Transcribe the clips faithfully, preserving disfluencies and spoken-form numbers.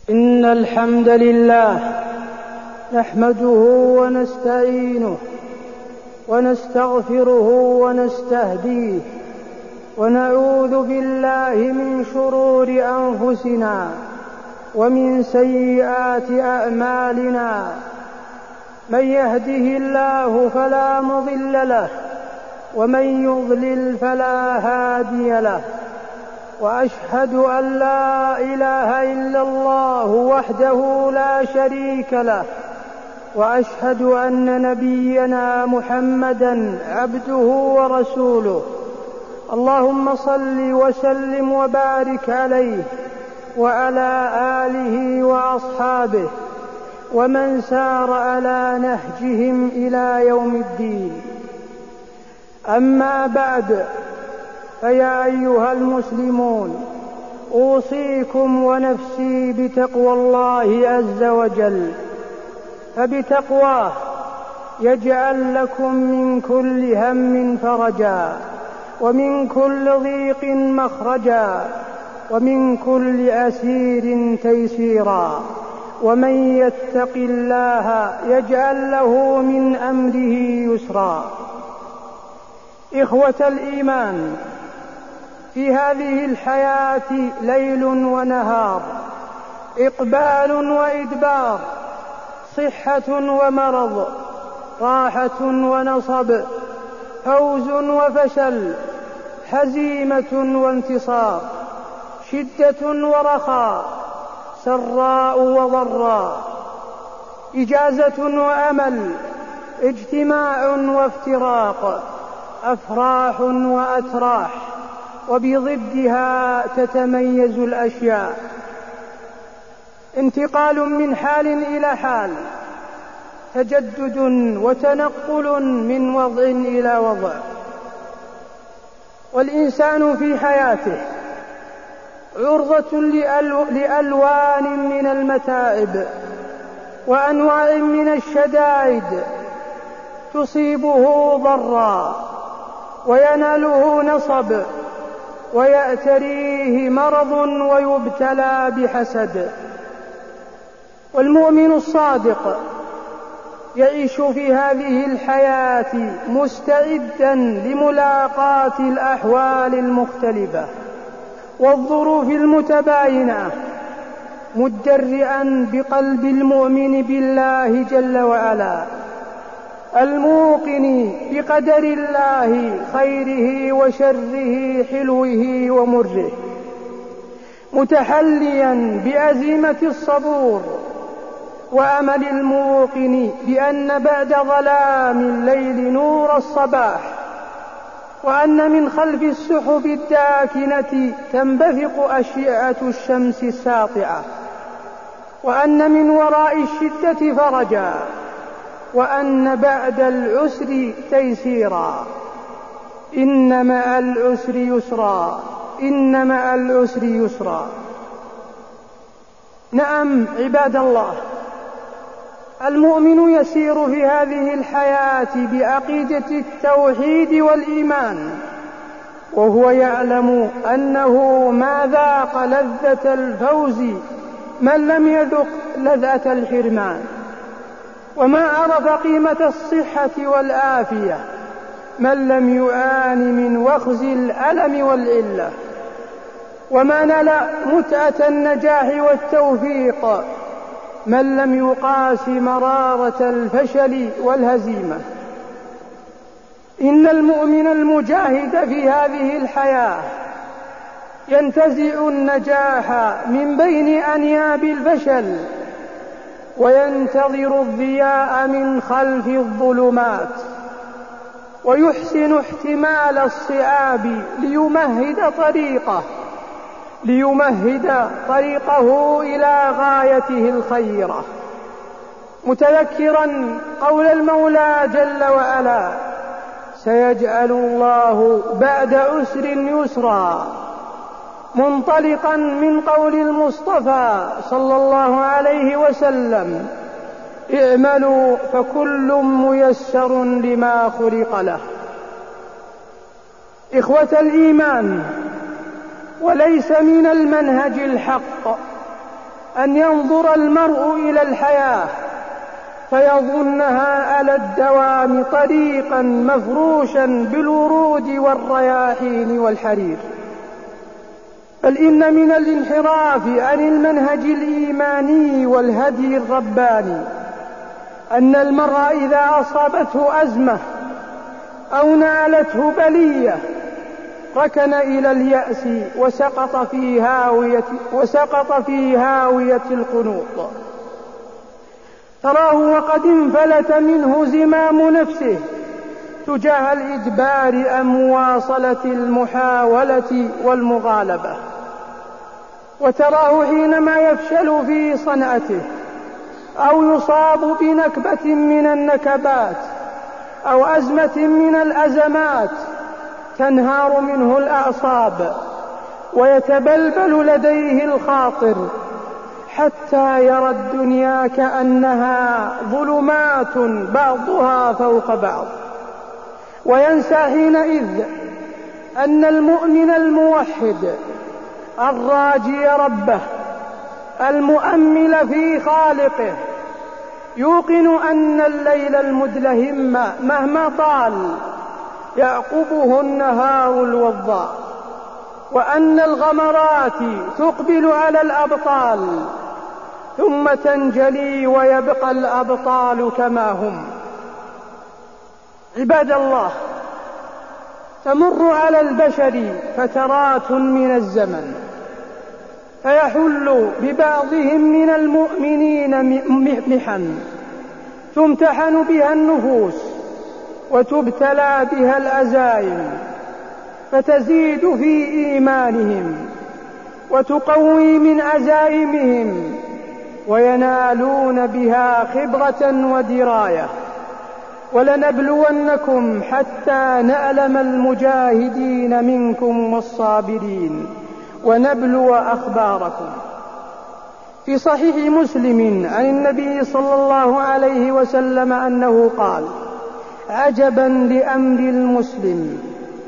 إن الحمد لله نحمده ونستعينه ونستغفره ونستهديه ونعوذ بالله من شرور أنفسنا ومن سيئات أعمالنا. من يهده الله فلا مضل له ومن يضلل فلا هادي له، وأشهد أن لا إله إلا الله وحده لا شريك له، وأشهد أن نبينا محمدا عبده ورسوله. اللهم صل وسلم وبارك عليه وعلى آله وأصحابه ومن سار على نهجهم إلى يوم الدين. أما بعد، فيا أيها المسلمون، أوصيكم ونفسي بتقوى الله عز وجل، فبتقواه يجعل لكم من كل هم فرجا، ومن كل ضيق مخرجا، ومن كل أسير تيسيرا. ومن يتق الله يجعل له من أمره يسرا. إخوة الإيمان، في هذه الحياة ليل ونهار، إقبال وإدبار، صحة ومرض، راحة ونصب، فوز وفشل، هزيمة وانتصار، شدة ورخاء، سراء وضراء، إجازة وأمل، اجتماع وافتراق، أفراح وأتراح، وبضدها تتميز الأشياء. انتقال من حال إلى حال، تجدد وتنقل من وضع إلى وضع. والإنسان في حياته عرضة لألوان من المتاعب وأنواع من الشدائد، تصيبه ضرا ويناله نصب، ويأتريه مرض ويبتلى بحسد. والمؤمن الصادق يعيش في هذه الحياة مستعدا لملاقاة الأحوال المختلفة والظروف المتباينة، متجرئا بقلب المؤمن بالله جل وعلا، الموقن بقدر الله خيره وشره، حلوه ومره، متحليا بأزمة الصبور وأمل الموقن بأن بعد ظلام الليل نور الصباح، وأن من خلف السحب الداكنة تنبثق أشعة الشمس الساطعة، وأن من وراء الشدة فرجا، وأن بعد العسر تيسيرا. إن مع العسر يسرا، إن مع العسر يسرا. نعم عباد الله، المؤمن يسير في هذه الحياة بعقيدة التوحيد والإيمان، وهو يعلم أنه ما ذاق لذة الفوز من لم يذق لذة الحرمان، وما عرف قيمة الصحة والعافية من لم يعاني من وخز الألم والعلة، وما نال متعة النجاح والتوفيق من لم يقاس مرارة الفشل والهزيمة. إن المؤمن المجاهد في هذه الحياة ينتزع النجاح من بين أنياب الفشل، وينتظر الضياء من خلف الظلمات، ويحسن احتمال الصعاب ليمهد طريقه ليمهد طريقه إلى غايته الخيرة، متذكرا قول المولى جل وعلا: سيجعل الله بعد عسر يسرا، منطلقا من قول المصطفى صلى الله عليه وسلم: اعملوا فكل ميسر لما خلق له. إخوة الإيمان، وليس من المنهج الحق أن ينظر المرء إلى الحياة فيظنها على الدوام طريقا مفروشا بالورود والرياحين والحرير، بل إن من الانحراف عن المنهج الإيماني والهدي الرباني أن المرء إذا أصابته أزمة أو نالته بلية ركن إلى اليأس وسقط في هاوية, وسقط في هاوية القنوط. تراه وقد انفلت منه زمام نفسه تجاه الإجبار عن مواصلة المحاولة والمغالبة، وتراه حينما يفشل في صنعته أو يصاب بنكبة من النكبات أو أزمة من الأزمات تنهار منه الأعصاب ويتبلبل لديه الخاطر حتى يرى الدنيا كأنها ظلمات بعضها فوق بعض، وينسى حينئذ أن المؤمن الموحد الراجي ربه المؤمل في خالقه يوقن أن الليل المدلهم مهما طال يعقبه النهار الوضاء، وأن الغمرات تقبل على الأبطال ثم تنجلي ويبقى الأبطال كما هم. عباد الله، تمر على البشر فترات من الزمن فيحل ببعضهم من المؤمنين محن تمتحن بها النفوس وتبتلى بها العزائم فتزيد في إيمانهم وتقوي من عزائمهم وينالون بها خبرة ودراية. ولنبلونكم حتى نعلم المجاهدين منكم والصابرين ونبلو أخباركم. في صحيح مسلم عن النبي صلى الله عليه وسلم أنه قال: عجبا لأمر المسلم،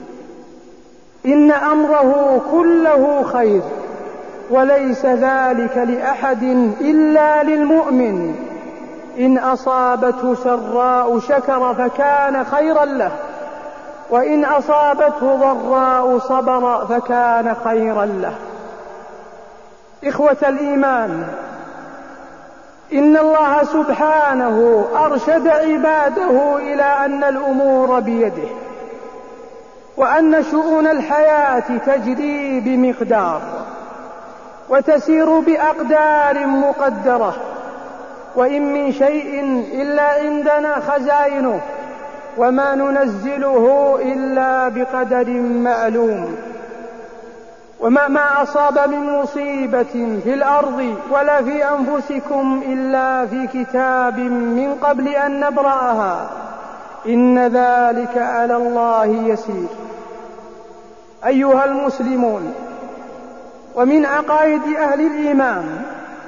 إن أمره كله خير، وليس ذلك لأحد إلا للمؤمن، إن أصابته سراء شكر فكان خيرا له، وإن أصابته ضراء صبر فكان خيرا له. إخوة الإيمان، إن الله سبحانه أرشد عباده إلى أن الأمور بيده، وأن شؤون الحياة تجري بمقدار وتسير بأقدار مقدرة، وإن من شيء إلا عندنا خزائنه، وما ننزله إلا بقدر معلوم. وما ما أصاب من مصيبة في الأرض ولا في أنفسكم إلا في كتاب من قبل أن نبرأها، إن ذلك على الله يسير. أيها المسلمون، ومن عقائد أهل الإيمان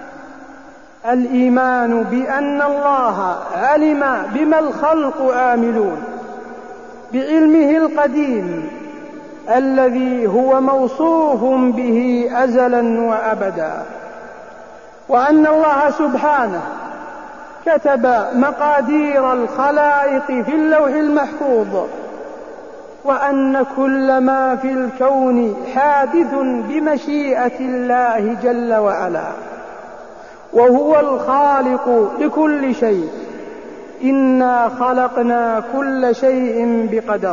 الإيمان بأن الله علم بما الخلق عاملون بعلمه القديم الذي هو موصوف به أزلا وأبدا، وأن الله سبحانه كتب مقادير الخلائق في اللوح المحفوظ، وأن كل ما في الكون حادث بمشيئة الله جل وعلا، وهو الخالق لكل شيء. إنا خلقنا كل شيء بقدر.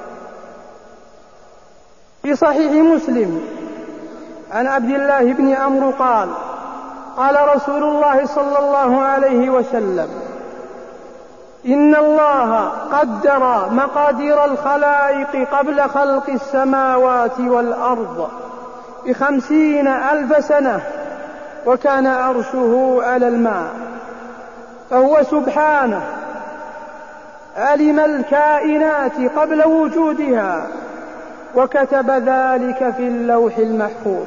في صحيح مسلم عن عبد الله بن عمرو قال: قال رسول الله صلى الله عليه وسلم: إن الله قدر مقادير الخلائق قبل خلق السماوات والأرض بخمسين ألف سنة، وكان عرشه على الماء، فهو سبحانه علم الكائنات قبل وجودها وكتب ذلك في اللوح المحفوظ.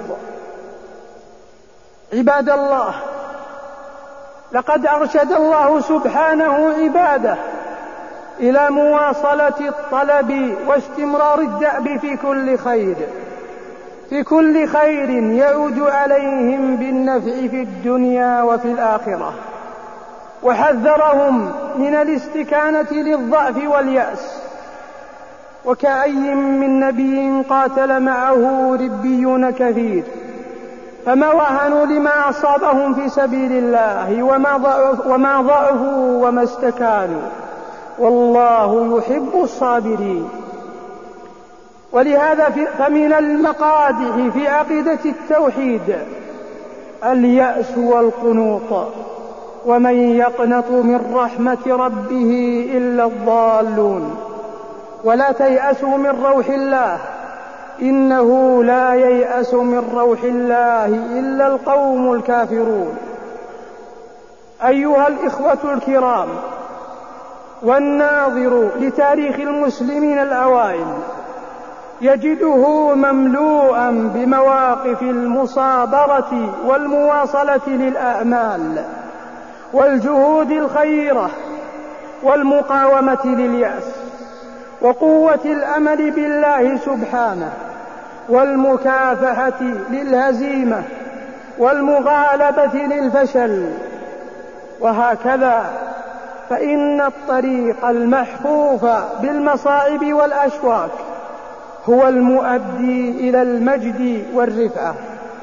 عباد الله، لقد أرشد الله سبحانه عباده إلى مواصلة الطلب واستمرار الدأب في كل خير، في كل خير يعود عليهم بالنفع في الدنيا وفي الآخرة، وحذرهم من الاستكانة للضعف واليأس. وكأي من نبي قاتل معه ربيون كثير فما وهنوا لما أصابهم في سبيل الله وما ضعفوا وما استكانوا، والله يحب الصابرين. ولهذا فمن المقادح في عقيدة التوحيد اليأس والقنوط، ومن يقنط من رحمة ربه إلا الضالون. ولا تيأسوا من روح الله، إنه لا ييأس من روح الله إلا القوم الكافرون. أيها الإخوة الكرام، والناظر لتاريخ المسلمين الأوائل يجده مملوءا بمواقف المصابرة والمواصلة للأعمال والجهود الخيرة والمقاومة لليأس وقوة الأمل بالله سبحانه والمكافحة للهزيمة والمغالبة للفشل. وهكذا فإن الطريق المحفوف بالمصائب والأشواك هو المؤدي إلى المجد والرفعة.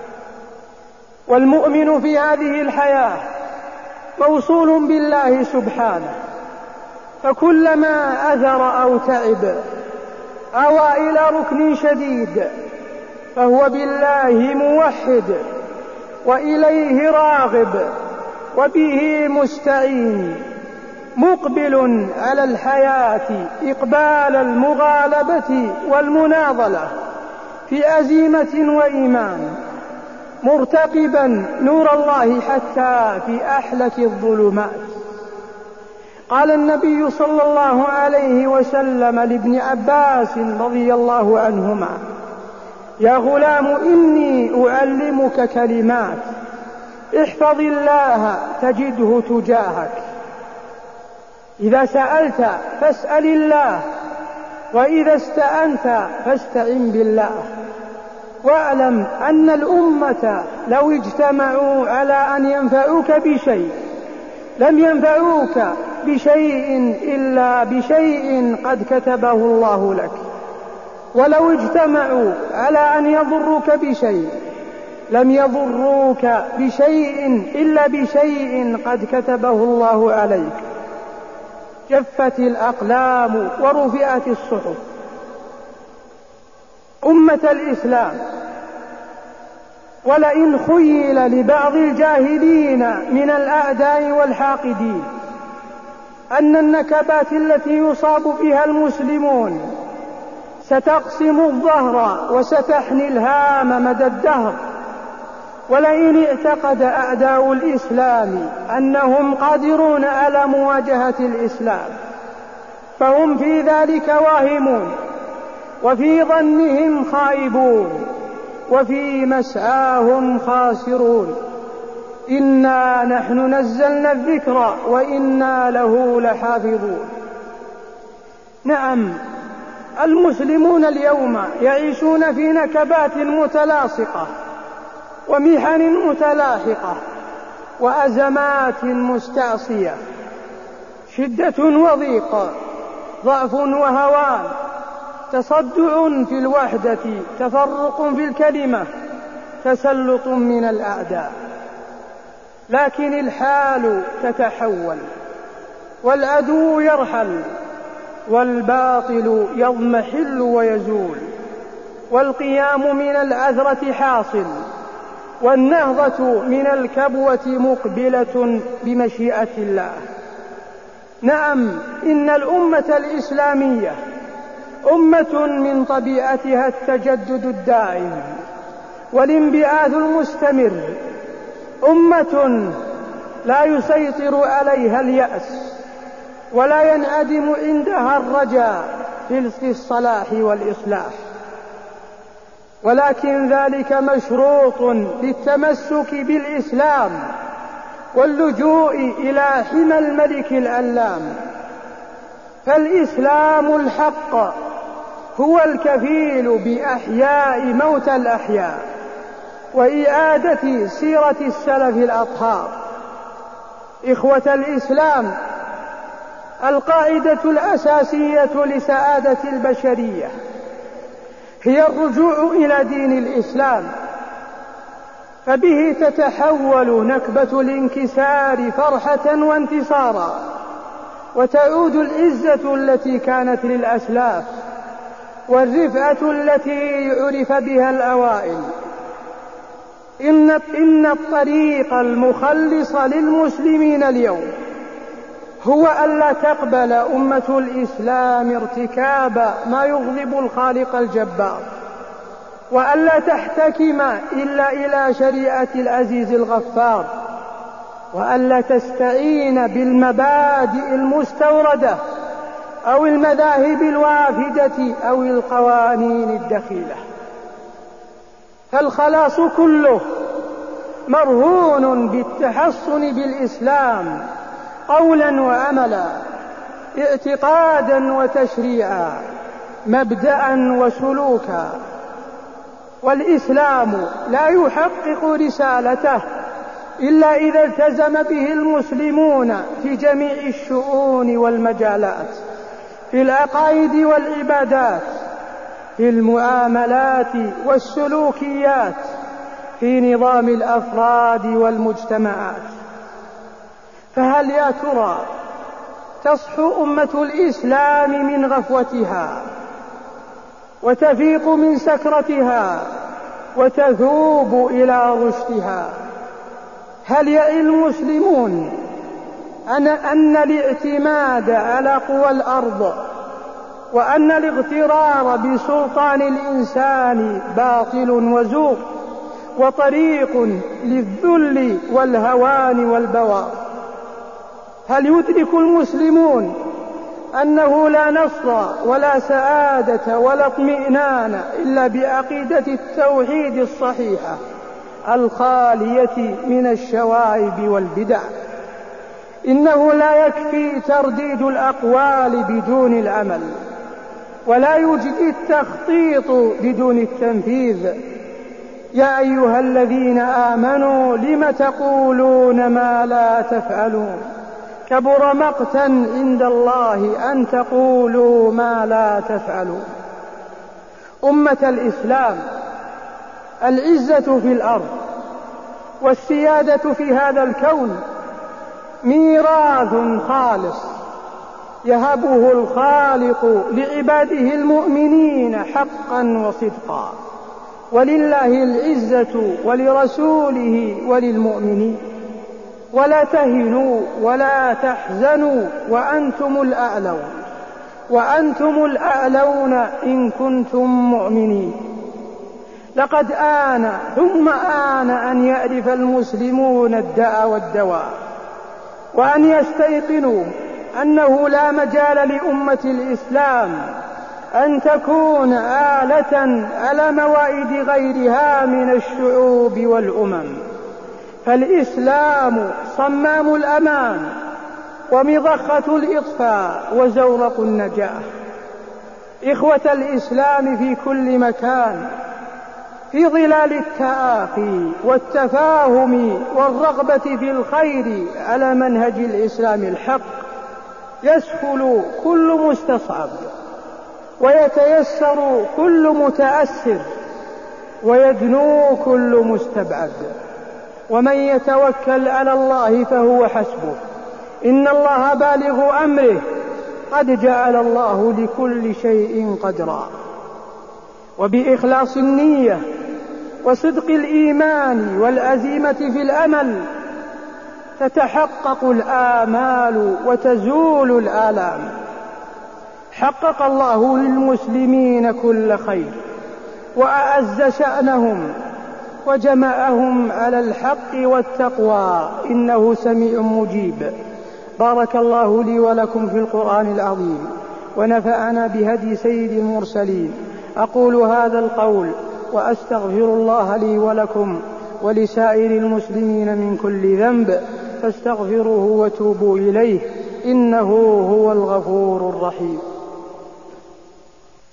والمؤمن في هذه الحياة موصول بالله سبحانه، فكلما أثر أو تعب أوى إلى ركن شديد فهو بالله موحد وإليه راغب وبه مستعين، مقبل على الحياة إقبال المغالبة والمناضلة في أزيمة وإيمان، مرتقبا نور الله حتى في أحلك الظلمات. قال النبي صلى الله عليه وسلم لابن عباس رضي الله عنهما: يا غلام إني أعلمك كلمات، احفظ الله تجده تجاهك، إذا سألت فاسأل الله، وإذا استعنت فاستعن بالله. واعلم أن الأمة لو اجتمعوا على أن ينفعوك بشيء لم ينفعوك بشيء إلا بشيء قد كتبه الله لك، ولو اجتمعوا على أن يضروك بشيء لم يضروك بشيء إلا بشيء قد كتبه الله عليك. جفت الأقلام ورفعت الصحف. أمة الإسلام، ولئن خيل لبعض الجاهلين من الأعداء والحاقدين أن النكبات التي يصاب بها المسلمون ستقسم الظهر وستحني الهام مدى الدهر، ولئن اعتقد أعداء الإسلام أنهم قادرون على مواجهة الإسلام فهم في ذلك واهمون، وفي ظنهم خائبون، وفي مسعاهم خاسرون. إنا نحن نزلنا الذكر وإنا له لحافظون. نعم، المسلمون اليوم يعيشون في نكبات متلاصقة ومحن متلاحقة وأزمات مستعصية، شدة وضيق، ضعف وهوان، تصدع في الوحدة، تفرق في الكلمة، تسلط من الأعداء. لكن الحال تتحول، والعدو يرحل، والباطل يضمحل ويزول، والقيام من العثرة حاصل، والنهضة من الكبوة مقبلة بمشيئة الله. نعم، إن الأمة الإسلامية أمة من طبيعتها التجدد الدائم والانبعاث المستمر، أمة لا يسيطر عليها اليأس ولا ينعدم عندها الرجاء في الصلاح والإصلاح، ولكن ذلك مشروط للتمسك بالإسلام واللجوء إلى حمى الملك العلام. فالإسلام الحق هو الكفيل بإحياء موتى الأحياء وإعادة سيرة السلف الأطهار. إخوة الإسلام، القاعدة الأساسية لسعادة البشرية هي الرجوع إلى دين الإسلام، فبه تتحول نكبة الانكسار فرحة وانتصارا، وتعود العزة التي كانت للأسلاف، والرفعة التي عرف بها الأوائل. إن, إن الطريق المخلص للمسلمين اليوم هو ألا تقبل أمة الإسلام ارتكاب ما يغضب الخالق الجبار، وألا تحتكم إلا إلى شريعة العزيز الغفار، وألا تستعين بالمبادئ المستوردة أو المذاهب الوافدة أو القوانين الدخيلة. فالخلاص كله مرهون بالتحصن بالإسلام قولا وعملا، اعتقادا وتشريعا، مبدأ وسلوكا. والإسلام لا يحقق رسالته إلا إذا التزم به المسلمون في جميع الشؤون والمجالات، في العقائد والعبادات، في المعاملات والسلوكيات، في نظام الأفراد والمجتمعات. فهل يا ترى تصحو أمة الإسلام من غفوتها وتفيق من سكرتها وتذوب إلى رشدها؟ هل يعي المسلمون أن, أن الاعتماد على قوى الأرض وأن الاغترار بسلطان الإنسان باطل وزور وطريق للذل والهوان والبوار؟ هل يدرك المسلمون أنه لا نصر ولا سعادة ولا اطمئنان إلا بعقيدة التوحيد الصحيحة الخالية من الشوائب والبدع؟ إنه لا يكفي ترديد الأقوال بدون العمل، ولا يوجد التخطيط بدون التنفيذ. يا أيها الذين آمنوا لم تقولون ما لا تفعلون، كبر مقتا عند الله أن تقولوا ما لا تفعلون. أمة الإسلام، العزة في الأرض والسيادة في هذا الكون ميراث خالص يهبه الخالق لعباده المؤمنين حقا وصدقا، ولله العزة ولرسوله وللمؤمنين. ولا تهنوا ولا تحزنوا وأنتم الأعلون وأنتم الأعلون إن كنتم مؤمنين. لقد آن ثم آن أن يعرف المسلمون الداء والدواء، وأن يستيقنوا أنه لا مجال لأمة الإسلام أن تكون آلة على موائد غيرها من الشعوب والأمم. فالإسلام صمام الأمان ومضخة الإطفاء وزورق النجاة. إخوة الإسلام في كل مكان، في ظلال التآخي والتفاهم والرغبة في الخير على منهج الإسلام الحق، يسهل كل مستصعب، ويتيسر كل متأسر، ويدنو كل مستبعد. ومن يتوكل على الله فهو حسبه، إن الله بالغ أمره، قد جعل الله لكل شيء قدرا. وبإخلاص النية وصدق الإيمان والعزيمة في الأمل تتحقق الآمال وتزول الآلام. حقق الله للمسلمين كل خير، وأعز شأنهم، وجمعهم على الحق والتقوى، إنه سميع مجيب. بارك الله لي ولكم في القرآن العظيم، ونفعنا بهدي سيد المرسلين. أقول هذا القول وأستغفر الله لي ولكم ولسائر المسلمين من كل ذنب، فاستغفروه وتوبوا إليه، إنه هو الغفور الرحيم.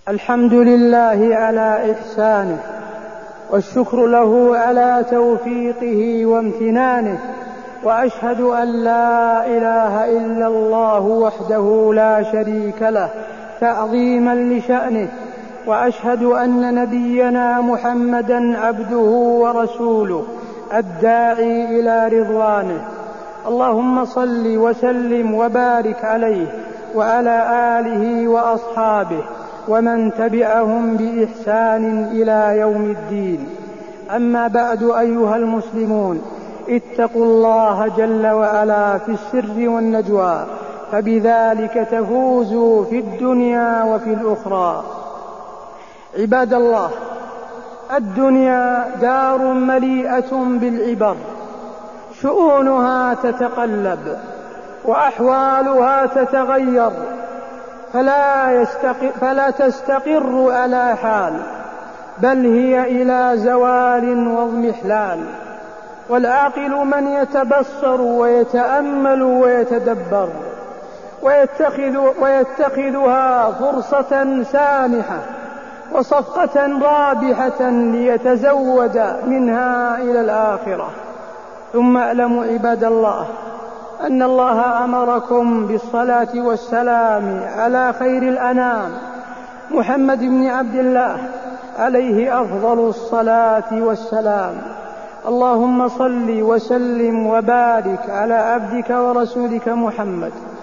الحمد لله على إحسانه، والشكر له على توفيقه وامتنانه، وأشهد أن لا إله إلا الله وحده لا شريك له تعظيما لشأنه، وأشهد أن نبينا محمدا عبده ورسوله الداعي إلى رضوانه. اللهم صل وسلم وبارك عليه وعلى آله وأصحابه ومن تبعهم بإحسان إلى يوم الدين. أما بعد، أيها المسلمون، اتقوا الله جل وعلا في السر والنجوى، فبذلك تفوزوا في الدنيا وفي الأخرى. عباد الله، الدنيا دار مليئة بالعبر، شؤونها تتقلب وأحوالها تتغير، فلا, يستقر فلا تستقر على حال، بل هي إلى زوال واضمحلال. والعاقل من يتبصر ويتأمل ويتدبر ويتخذ ويتخذها فرصة سانحة وصفقة رابحة ليتزود منها إلى الآخرة. ثم اعلموا عباد الله أن الله أمركم بالصلاة والسلام على خير الأنام محمد بن عبد الله عليه أفضل الصلاة والسلام. اللهم صل وسلم وبارك على عبدك ورسولك محمد